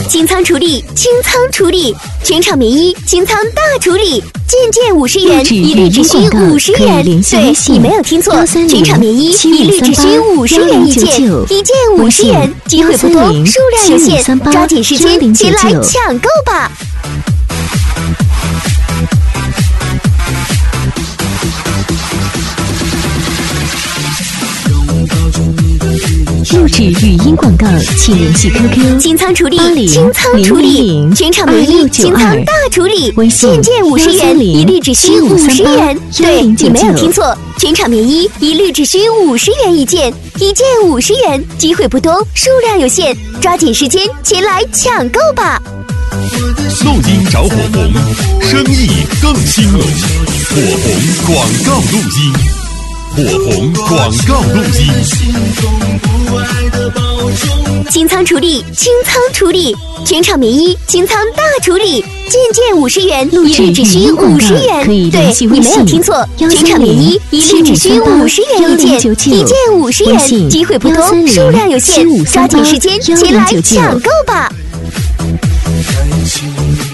清仓处理，清仓处理，全场免疫清仓大处理，件50元，一律只需50元。对，你没有听错，全场免疫一律只需50元一件，一件50元，机会不多，数量有限，抓紧时间前来抢购吧！ 录制语音广告，请联系 QQ 清仓处理，清仓处理，全场免疫清仓大处理，件50元，一律只需50元。对，你没有听错，全场免疫一律只需50元一件，一件50元，机会不多，数量有限，抓紧时间前来抢购吧！ 录音找火红，生意更兴隆，火红广告录音。火红广告录音， 清仓处理，清仓处理，全场免疫清仓大处理，件50元，一律只需50元。对，你没有听错，全场免疫一律只需50元一件，一件50元，机会不多，数量有限，抓紧时间前来抢购吧！